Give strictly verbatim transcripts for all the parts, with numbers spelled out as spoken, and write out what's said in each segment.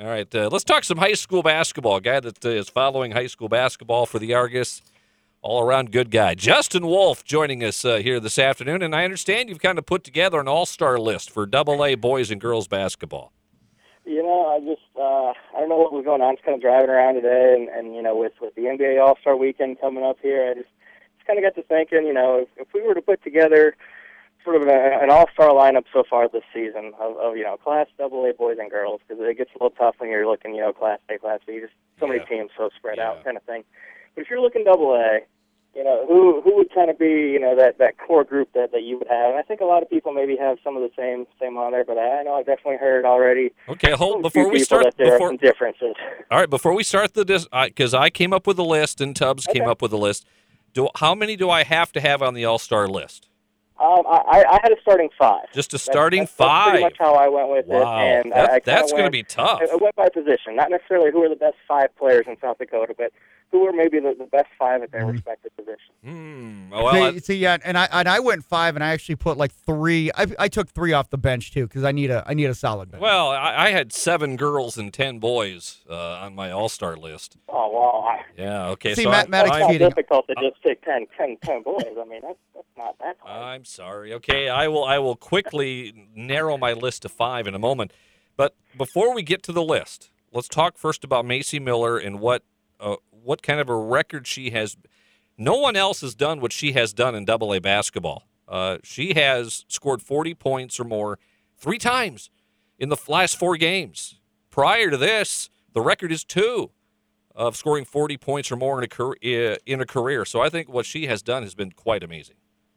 All right, uh, let's talk some high school basketball. A guy that uh, is following high school basketball for the Argus. All-around good guy. Justin Wolf joining us uh, here this afternoon, and I understand you've kind of put together an all-star list for double A boys and girls basketball. You know, I just, uh, I don't know what was going on. Just kind of driving around today, and, and you know, with, with the N B A All-Star Weekend coming up here, I just, just kind of got to thinking, you know, if, if we were to put together sort of a, an all-star lineup so far this season of, of you know, Class double A boys and girls, because it gets a little tough when you're looking, you know, Class A, Class B, just so many Yeah. teams so spread Yeah. out kind of thing. But if you're looking double A, you know, who who would kind of be, you know, that, that core group that, that you would have? And I think a lot of people maybe have some of the same same on there, but I know I've definitely heard already. Okay, hold from a before few we people start. that there Before, are some differences. all right, before we start the dis, because I, I came up with a list and Tubbs came Okay. up with a list. Do how many do I have to have on the all-star list? Um, I, I had a starting five. Just a That's- starting that's, that's five. pretty much how I went with Wow, it. And That- I, I that's going to be tough. I, I went by position, not necessarily who are the best five players in South Dakota, but who are maybe the, the best five at their Mhm. respective position. Hmm. Oh, well, I- see, see, yeah, and I and I went five, and I actually put like three. I, I took three off the bench too because I need a I need a solid bench. well, I, I had seven girls and ten boys uh, on my all-star list. Oh, well, I, Yeah. Okay. See, so Matt- I, Matt it's I'm, not cheating. difficult to just pick ten, ten, ten boys. I mean, that's, that's not that hard. I'm sorry. Okay, I will. I will quickly narrow my list to five in a moment. But before we get to the list, let's talk first about Macy Miller and what uh, what kind of a record she has. No one else has done what she has done in double A basketball. Uh, she has scored forty points or more three times in the last four games. Prior to this, the record is two of scoring forty points or more in a career, in a career. So I think what she has done has been quite amazing.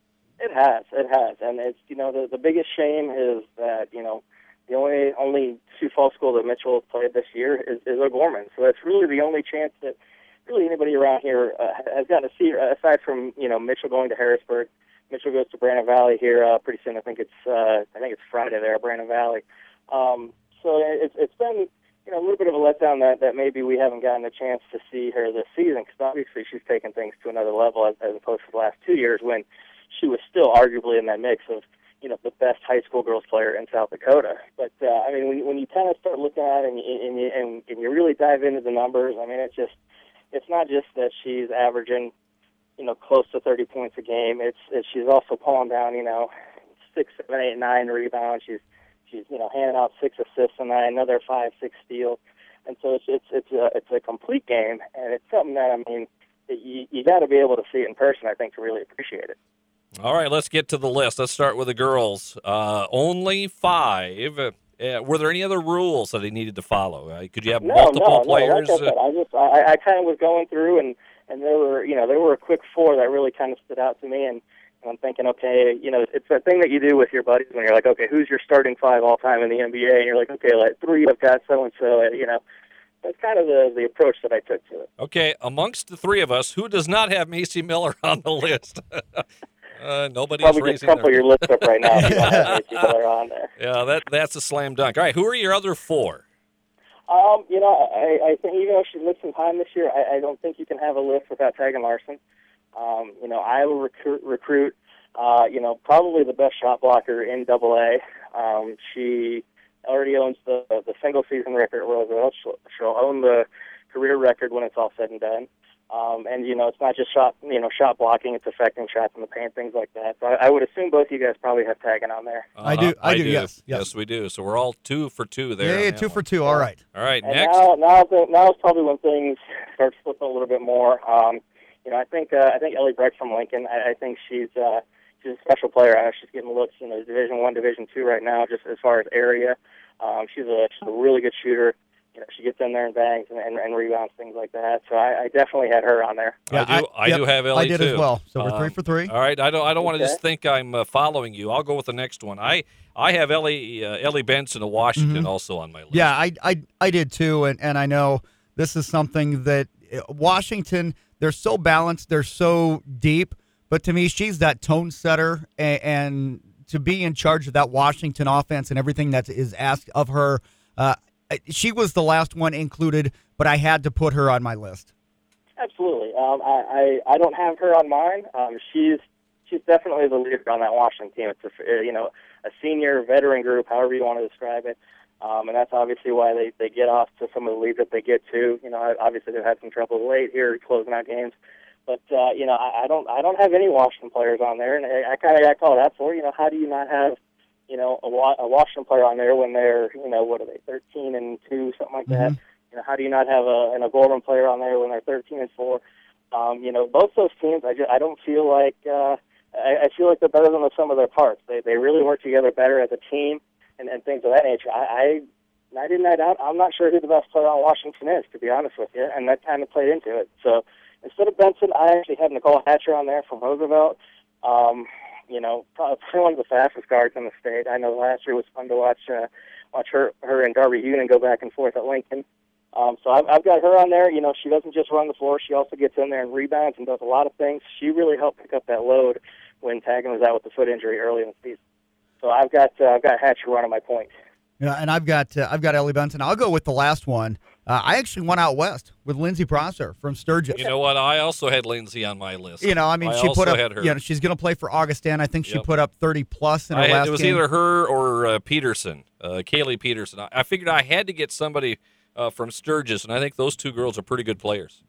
It has, it has, and it's you know the the biggest shame is that you know the only only Sioux Falls school that Mitchell has played this year is, is O'Gorman. So that's really the only chance that really anybody around here uh, has gotten to see her, aside from you know Mitchell going to Harrisburg. Mitchell goes to Brandon Valley here uh, pretty soon. I think it's uh, I think it's Friday there, Brandon Valley. Um, so it's it's been you know a little bit of a letdown that that maybe we haven't gotten a chance to see her this season because obviously she's taken things to another level as, as opposed to the last two years when she was still arguably in that mix of, you know, the best high school girls player in South Dakota. But, uh, I mean, when, when you kind of start looking at it and you, and, you, and, and you really dive into the numbers, I mean, it's just, it's not just that she's averaging, you know, close to thirty points a game. It's, it's she's also pulling down, you know, six, seven, eight, nine rebounds. She's, she's, you know, handing out six assists and another five, six steals. And so it's, it's, it's a, it's a complete game. And it's something that, I mean, you, you got to be able to see it in person, I think, to really appreciate it. All right, let's get to the list. Let's start with the girls. Uh, only five. Uh, were there any other rules that they needed to follow? Uh, could you have No, multiple no, players? No, like I said, I just I, I kind of was going through and and there were you know there were a quick four that really kind of stood out to me and, and I'm thinking okay you know it's that thing that you do with your buddies when you're like okay who's your starting five all time in the N B A and you're like okay like three I've got so and so you know that's kind of the the approach that I took to it. Okay, amongst the three of us, who does not have Macy Miller on the list? Uh, nobody's Probably just raising crumple their your list up right now if you don't have Macy Miller on there. Yeah, that that's a slam dunk. All right, who are your other four? Um, you know, I, I think even though she missed some time this year, I, I don't think you can have a list without Tegan Larson. Um, you know, Iowa recruit, recruit uh, you know, probably the best shot blocker in Double A. Um, she already owns the the single season record at Roosevelt. She'll, she'll own the career record when it's all said and done. Um, and you know, it's not just shot, you know, shot blocking; it's affecting shots in the paint, things like that. So I, I would assume both of you guys probably have Tegan on there. I do- Uh-huh, I do, yes, yes. Yes, we do. So we're all two for two there. yeah, on yeah, that two one. for two. All right. All right, And next. now, now, the- now is probably when things start slipping a little bit more. Um, you know, I think uh, I think Ellie Breck from Lincoln. I, I think she's uh, she's a special player. I know she's getting looks in the Division One, Division Two right now, just as far as area. Um, she's a she's a really good shooter. You know, she gets in there and bangs and, and, and rebounds, things like that. So I, I definitely had her on there. I do. I, yep, do have Ellie I did too. as well. So we're three Um, for three. All right. I don't. I don't want to Okay. just think I'm uh, following you. I'll go with the next one. I I have Ellie uh, Ellie Benson of Washington Mhm. also on my list. Yeah, I, I, I did too, and, and I know this is something that uh, Washington, they're so balanced, they're so deep, but to me, she's that tone setter, and, and to be in charge of that Washington offense and everything that is asked of her, uh, she was the last one included, but I had to put her on my list. Absolutely. Um, I, I I don't have her on mine. Um, she's she's definitely the leader on that Washington team. It's a you know a senior veteran group, however you want to describe it. Um, and that's obviously why they, they get off to some of the leads that they get to. You know, obviously they've had some trouble late here closing out games. But, uh, you know, I, I don't I don't have any Washington players on there, and I, I kind of got called out for, you know, how do you not have, you know, a, a Washington player on there when they're, you know, what are they, thirteen and two, something like that? Mhm. You know, how do you not have a, an O'Gorman player on there when they're thirteen and four? Um, you know, both those teams, I, just, I don't feel like, uh, I, I feel like they're better than the sum of their parts. They they really work together better as a team and, and things of that nature. I, I night in, night out, I'm not sure who the best player on Washington is, to be honest with you, and that kind of played into it. So instead of Benson, I actually had Nicole Hatcher on there from Roosevelt. Um, you know, probably one of the fastest guards in the state. I know last year was fun to watch uh, watch her her and Darby Hunan go back and forth at Lincoln. Um, so I've, I've got her on there. You know, she doesn't just run the floor. She also gets in there and rebounds and does a lot of things. She really helped pick up that load when Taggin was out with the foot injury early in the season. So I've got uh, I've got Hatcher running my point. Yeah, and I've got uh, I've got Ellie Benson. I'll go with the last one. Uh, I actually went out west with Lindsey Prosser from Sturgis. You know what? I also had Lindsay on my list. You know, I mean, I she also put up. had her. You know, she's going to play for Augustin. I think she Yep. put up thirty plus in her I had, last it was game. either her or uh, Peterson, uh, Kaylee Peterson. I, I figured I had to get somebody uh, from Sturgis, and I think those two girls are pretty good players.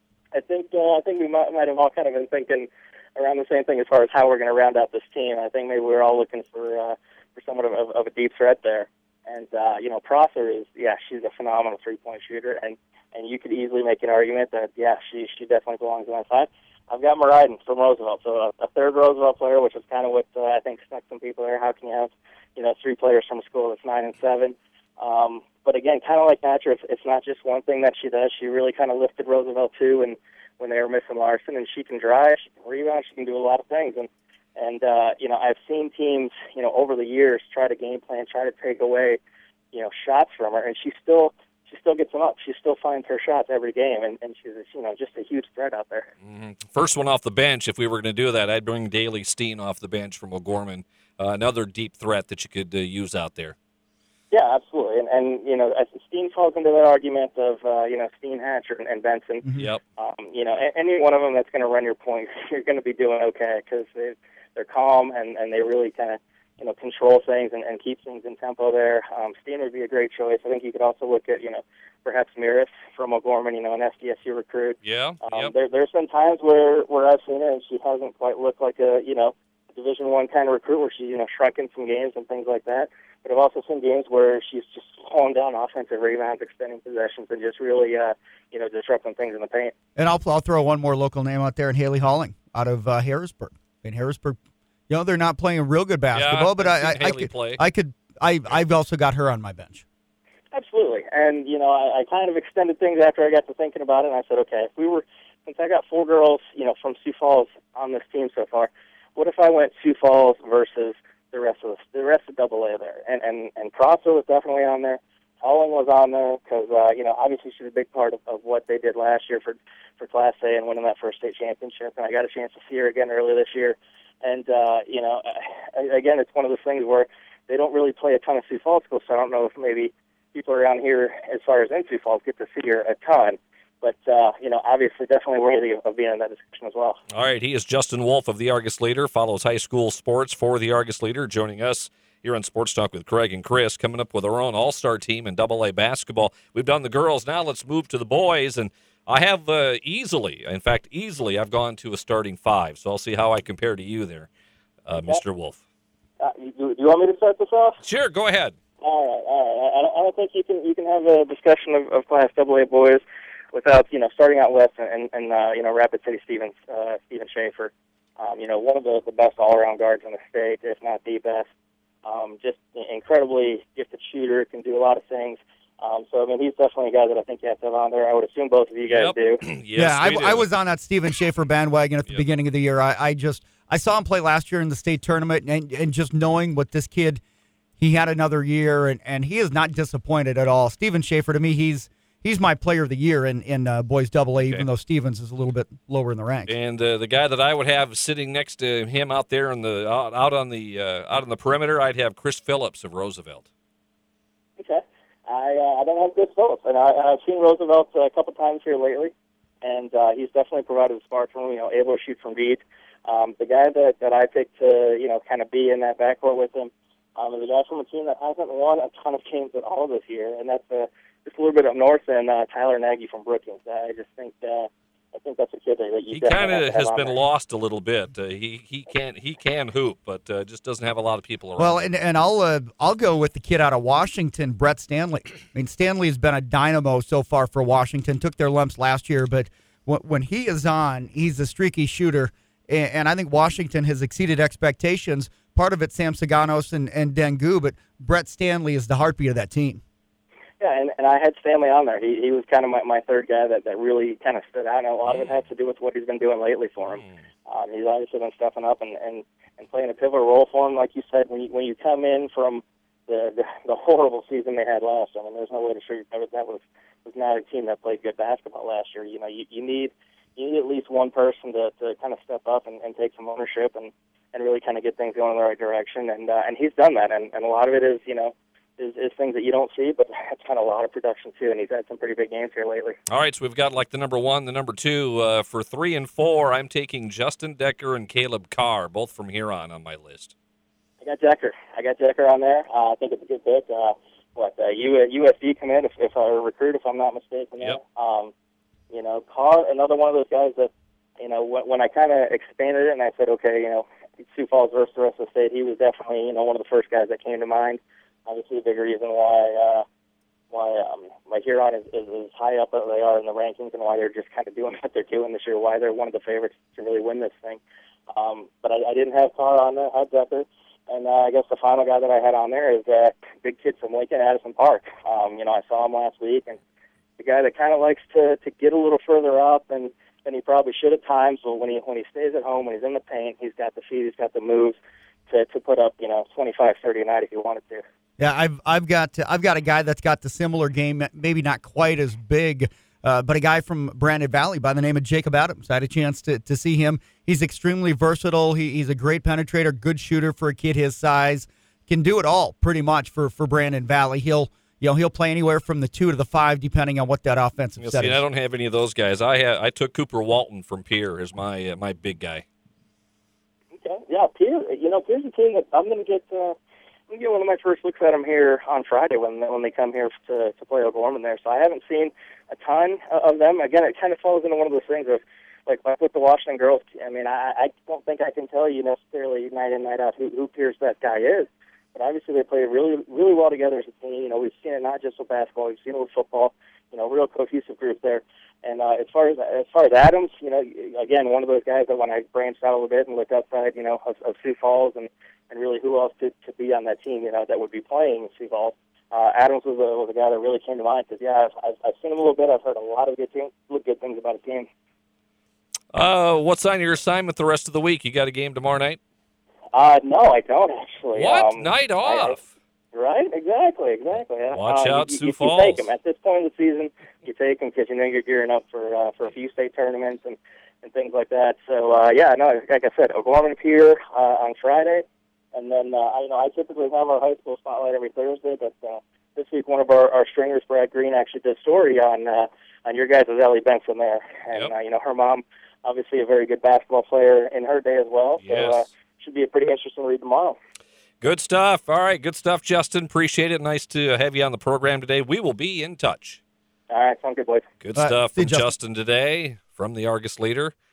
I think uh, I think we might, might have all kind of been thinking around the same thing as far as how we're going to round out this team. I think maybe we're all looking for uh, for somewhat of, of, of a deep threat there. And uh, you know, Prosser is yeah, she's a phenomenal three point shooter, and, and you could easily make an argument that yeah, she she definitely belongs on that side. I've got Moraiden from Roosevelt, so a, a third Roosevelt player, which is kind of what uh, I think stuck some people there. How can you have you know three players from a school that's nine and seven? Um, but again, kind of like Thatcher, it's, it's not just one thing that she does. She really kind of lifted Roosevelt too, and when they were missing Larson, and she can drive, she can rebound, she can do a lot of things. And and uh, you know, I've seen teams, you know, over the years try to game plan, try to take away, you know, shots from her, and she still she still gets them up. She still finds her shots every game, and, and she's you know just a huge threat out there. Mm-hmm. First one off the bench, if we were going to do that, I'd bring Daly Steen off the bench from O'Gorman, uh, another deep threat that you could uh, use out there. Yeah, absolutely, and, and you know, Steen falls into that argument of uh, you know Steen, Hatcher, and, and Benson. Mhm. Yep. Um, you know, a- any one of them that's going to run your point, you're going to be doing okay because they they're calm and, and they really kind of you know control things and, and keep things in tempo there. Um, Steen would be a great choice. I think you could also look at you know perhaps Miris from O'Gorman, you know, an S D S U recruit. Yeah. Um, Yep. there, there's been times where, where I've seen her and she hasn't quite looked like a, you know, Division One kind of recruit where she's, you know, shrunk in some games and things like that. But I've also seen games where she's just slowing down offensive rebounds, extending possessions, and just really, uh, you know, disrupting things in the paint. And I'll I'll throw one more local name out there, and Haley Halling out of uh, Harrisburg. In Harrisburg, you know, they're not playing real good basketball, Yeah, but I've I seen I, I Haley could play. I could I I've also got her on my bench. Absolutely. And, you know, I, I kind of extended things after I got to thinking about it, and I said, okay, if we were, since I got four girls, you know, from Sioux Falls on this team so far, what if I went Sioux Falls versus the rest of the, the rest of Double A there? And, and, and Prosser was definitely on there. Holling was on there because, uh, you know, obviously she's a big part of, of what they did last year for, for Class A and winning that first state championship, and I got a chance to see her again earlier this year. And, uh, you know, again, it's one of those things where they don't really play a ton of Sioux Falls schools, so I don't know if maybe people around here, as far as in Sioux Falls, get to see her a ton. But, uh, you know, obviously definitely worthy of being in that discussion as well. All right, he is Justin Wolf of the Argus Leader, follows high school sports for the Argus Leader, joining us here on Sports Talk with Craig and Chris, coming up with our own all-star team in Double A basketball. We've done the girls. Now let's move to the boys, and I have uh, easily, in fact, easily, I've gone to a starting five, so I'll see how I compare to you there, uh, Okay. Mister Wolf. Uh, do, do you want me to start this off? Sure, go ahead. All right, all right. I don't, I don't think you can you can have a discussion of, of Class Double A boys without you know starting out west and, and uh, you know Rapid City Stevens, uh, Stephen Schaefer. Um, you know, one of the, the best all-around guards in the state, if not the best. Um, just incredibly gifted shooter, can do a lot of things. Um, so, I mean, he's definitely a guy that I think you have to have on there. I would assume both of you guys Yep. do. yes, yeah, we I, do. I was on that Steven Schaefer bandwagon at the Yep. beginning of the year. I, I just I saw him play last year in the state tournament, and, and just knowing what this kid, he had another year, and, and he is not disappointed at all. Steven Schaefer, to me, he's he's my player of the year in, in uh, boys double A, Okay. even though Stevens is a little bit lower in the ranks. And uh, the guy that I would have sitting next to him out there in the out, out on the uh, out on the perimeter, I'd have Chris Phillips of Roosevelt. Okay. I uh, I don't have good Phillips, and I, I've seen Roosevelt uh, a couple times here lately, and uh, he's definitely provided a spark for him, you know, able to shoot from deep. Um, the guy that, that I picked to, you know, kind of be in that backcourt with him, Um, and the guy from a team that hasn't won a ton of games at all this year, and that's uh, just a little bit up north, and uh, Tyler Nagy from Brookings. I just think uh, I think that's a kid that you he kind of of has been there. lost a little bit. Uh, he he can he can hoop, but uh, just doesn't have a lot of people around. Well, and, and I'll uh, I'll go with the kid out of Washington, Brett Stanley. I mean, Stanley has been a dynamo so far for Washington. Took their lumps last year, but when, when he is on, he's a streaky shooter, and, and I think Washington has exceeded expectations. Part of it, Sam Saganos and, and Dengu, but Brett Stanley is the heartbeat of that team. Yeah, and, and I had Stanley on there. He he was kind of my, my third guy that, that really kind of stood out, and a lot of it has to do with what he's been doing lately for him. Um, he's obviously been stepping up and, and, and playing a pivotal role for him. Like you said, when you, when you come in from the, the the horrible season they had last year, I mean, there's no way to sugarcoat it. That was was not a team that played good basketball last year. You know, you, you need you need at least one person to, to kind of step up and, and take some ownership and, and really kind of get things going in the right direction. And uh, and he's done that, and, and a lot of it is, you know, Is, is things that you don't see, but it's kind of a lot of production too, and he's had some pretty big games here lately. All right, so we've got like the number one, the number two. Uh, for three and four, I'm taking Justin Decker and Caleb Carr, both from Huron on my list. I got Decker. I got Decker on there. Uh, I think it's a good pick. Uh, what, uh, U- U S D come in, if, if I recruit, if I'm not mistaken. Yep. Um, you know, Carr, another one of those guys that, you know, when, when I kind of expanded it and I said, okay, you know, Sioux Falls versus the rest of the state, he was definitely, you know, one of the first guys that came to mind. Obviously, a big reason why uh, why um, my Huron is, is as high up as they are in the rankings, and why they're just kind of doing what they're doing this year. Why they're one of the favorites to really win this thing. Um, but I, I didn't have Carr on there. I had Decker, and uh, I guess the final guy that I had on there is that big kid from Lincoln, Addison Park. Um, you know, I saw him last week, and the guy that kind of likes to to get a little further up and than he probably should at times. But when he when he stays at home, when he's in the paint, he's got the feet, he's got the moves to to put up, you know, twenty-five, thirty a night if he wanted to. Yeah, I've I've got I've got a guy that's got the similar game, maybe not quite as big, uh, but a guy from Brandon Valley by the name of Jacob Adams. I had a chance to, to see him. He's extremely versatile. He, he's a great penetrator, good shooter for a kid his size. Can do it all pretty much for, for Brandon Valley. He'll you know he'll play anywhere from the two to the five depending on what that offensive You'll set see, is. I don't have any of those guys. I have, I took Cooper Walton from Pierre as my uh, my big guy. Okay, yeah, Pierre. You know, Pierre's a team that I'm going to get. Uh, I'm going to get one of my first looks at them here on Friday when when they come here to to play O'Gorman there. So I haven't seen a ton of them. Again, it kind of falls into one of those things of like like with the Washington girls. I mean, I I don't think I can tell you necessarily night in night out who who Pierce that guy is. But obviously they play really really well together as a team. You know, we've seen it not just with basketball, we've seen it with football. You know, real cohesive group there. And uh, as far as as far as Adams, you know, again, one of those guys that when I branched out a little bit and looked outside, you know, of, of Sioux Falls and, and really who else to, to be on that team, you know, that would be playing Sioux Falls. Uh, Adams was a, was a guy that really came to mind because, yeah, I've, I've, I've seen him a little bit. I've heard a lot of good, team, good things about his team. Uh, what's on your assignment the rest of the week? You got a game tomorrow night? Uh, no, I don't actually. What? Um, Night off? I, right? Exactly, exactly. Yeah. Watch um, out, you, Sioux you, Falls. You take them. At this point of the season, you take them because you know you're gearing up for uh, for a few state tournaments and, and things like that. So, uh, yeah, no, like I said, O'Gorman Pier uh, on Friday. And then, uh, I, you know, I typically have our high school spotlight every Thursday, but uh, this week one of our, our stringers, Brad Green, actually did a story on uh, on your guys' Ellie Benson there. And, Yep. uh, you know, her mom, obviously a very good basketball player in her day as well. So, Yes. uh, should be a pretty interesting read tomorrow. Good stuff. All right, good stuff, Justin. Appreciate it. Nice to have you on the program today. We will be in touch. All right, sounds good, boys. Good All right, stuff see you, from Justin. Justin today from the Argus Leader.